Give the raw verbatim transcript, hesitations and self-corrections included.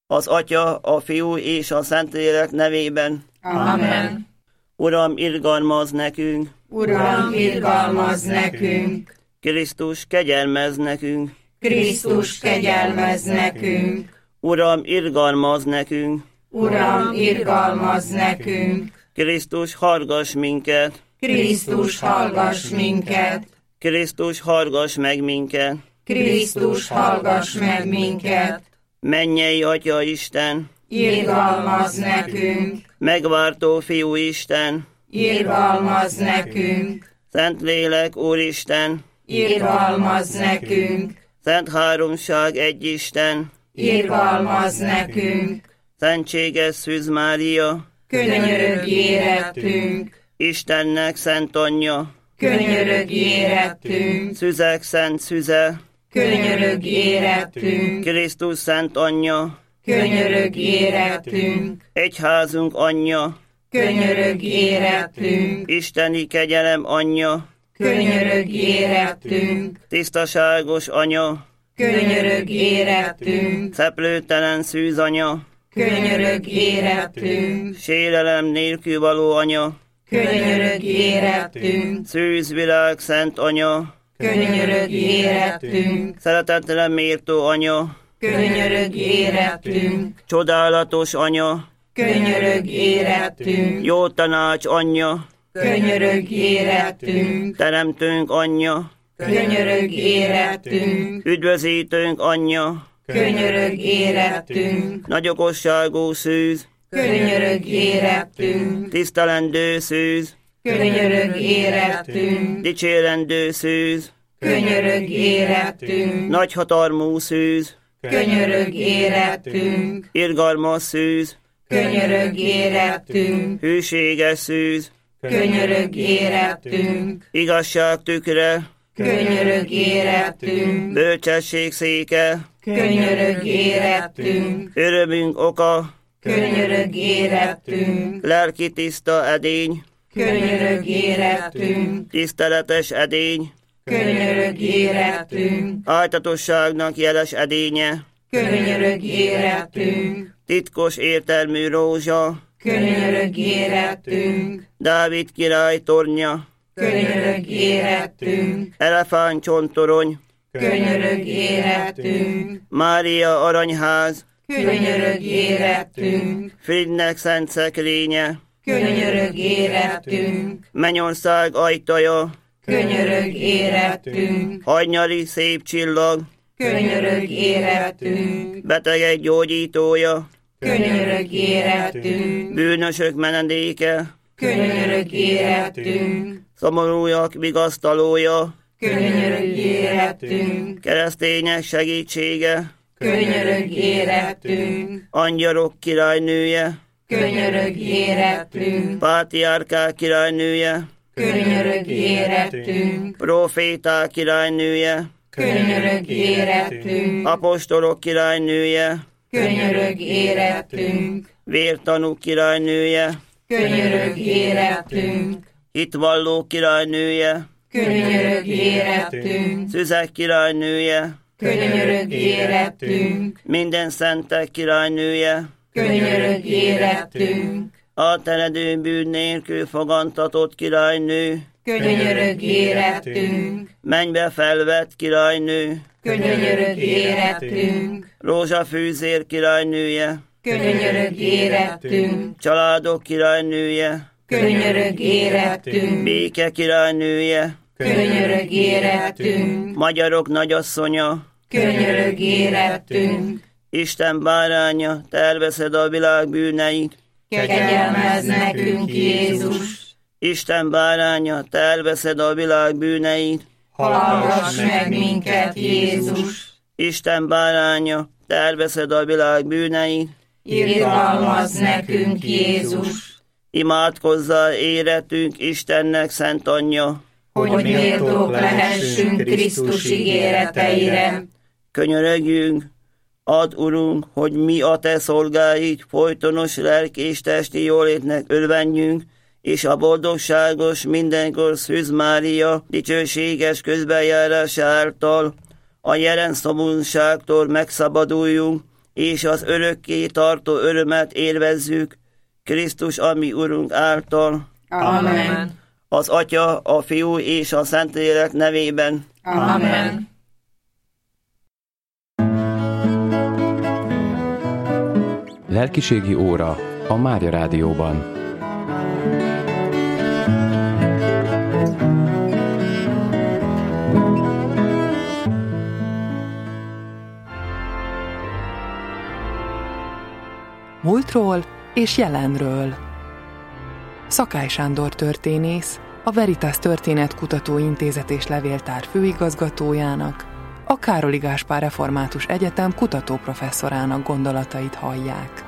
Az Atya, a Fiú és a Szentlélek nevében. Amen. Uram, irgalmazz nekünk. Uram, irgalmazz nekünk. Krisztus, kegyelmezz nekünk. Krisztus, kegyelmezz nekünk. Uram, irgalmazz nekünk. Uram, irgalmazz nekünk. Krisztus, hallgass minket. Krisztus, hallgass minket. Krisztus, hallgass meg minket. Krisztus, hallgass meg minket. Mennyei Atya Isten, irgalmazz nekünk. Megváltó Fiú Isten, irgalmazz nekünk. Szentlélek Úristen, irgalmazz nekünk. Szent Háromság egy Isten, irgalmazz nekünk. Szentséges Szűz Mária, könyörögj érettünk. Istennek Szent Anyja, könyörögj érettünk. Szüzek Szent Szüze, könyörögj érettünk. Krisztus Szent Anyja, könyörögj érettünk. Egyházunk Anyja, könyörögj érettünk. Isteni kegyelem Anyja, könyörögj érettünk. Tisztaságos Anya, könyörögj érettünk. Szeplőtelen Szűz Anya, könyörögj érettünk. sérelem nélkül való Anya, könyörögj érettünk. Szűz Világ Szent Anya, könyörögj érettünk. szeretetre méltó Anya, könyörögj érettünk. csodálatos Anya, könyörögj érettünk. jó tanács Anyja, könyörögj érettünk. teremtőnk Anyja, könyörögj érettünk. üdvözítőnk Anyja, könyörögj érettünk. nagyokosságú Szűz, könyörögj érettünk. tisztelendő Szűz, könyörögj érettünk. dicsérendő Szűz, könyörögj érettünk. nagyhatalmú Szűz, könyörögj érettünk. irgalmas Szűz, könyörögj érettünk. hűséges Szűz, könyörögj érettünk. igazság tükre, könyörög érettünk. bölcsesség széke, könyörög érettünk. örömünk oka, könyörög érettünk. lelki tiszta edény, könyörög érettünk. tiszteletes edény, könyörög érettünk. ájtatosságnak jeles edénye, könyörög érettünk. titkos értelmű rózsa, könyörög érettünk. Dávid király tornya, könyörög érettünk. elefántcsontorony, könyörög érettünk. Mária aranyház, könyörög érettünk. Fridnek szent szekrénye, könyörög érettünk. Mennyország ajtaja, könyörög érettünk. hajnyali szép csillag, könyörög érettünk. betegek gyógyítója, könyörög érettünk. bűnösök menedéke, könyörög érettünk. szomorúak vigasztalója, könyörög érettünk. keresztények segítsége, könyörög érettünk. angyalok királynője, könyörög érettünk. pátriárkák királynője, könyörög érettünk. proféták királynője, könyörög érettünk. apostolok királynője, könyörög érettünk. vértanúk királynője, könyörög érettünk. hitvalló királynője, könyörög érettünk. szüzek királynője, könyörög érettünk. minden szentek királynője, könyörög érettünk. átteredő bűn nélkül fogantatott királynő, könyörög érettünk. mennybe felvett királynő, könyörög érettünk. rózsafűzér királynője, könyörög érettünk. családok királynője, könyörög érettünk. béke királynője, könyörög érettünk. magyarok nagyasszonya, könyörög érettünk. Isten báránya, te elveszed a világ bűneit, kegyelmezz nekünk, Jézus. Isten báránya, te elveszed a világ bűneit, hallgass meg minket, Jézus. Isten báránya, te elveszed a világ bűneit, irgalmazz nekünk, Jézus. imádkozzál éretünk Istennek szent anyja, hogy méltók lehessünk Krisztus ígéreteire. könyörögjünk, add, Urunk, hogy mi a te szolgáid folytonos lelki és testi jólétnek örvenjünk, és a boldogságos mindenkor Szűz Mária dicsőséges közbenjárása által a jelen szomorúságtól megszabaduljunk, és az örökké tartó örömet élvezzük Krisztus, ami Urunk által. Amen. Az Atya, a Fiú és a Szentlélek nevében. Amen. Lelkiségi óra a Mária Rádióban. Múltról és jelenről. Szakály Sándor történész, a Veritas Történetkutató Intézet és Levéltár főigazgatójának, a Károli Gáspár Református Egyetem kutatóprofesszorának gondolatait hallják.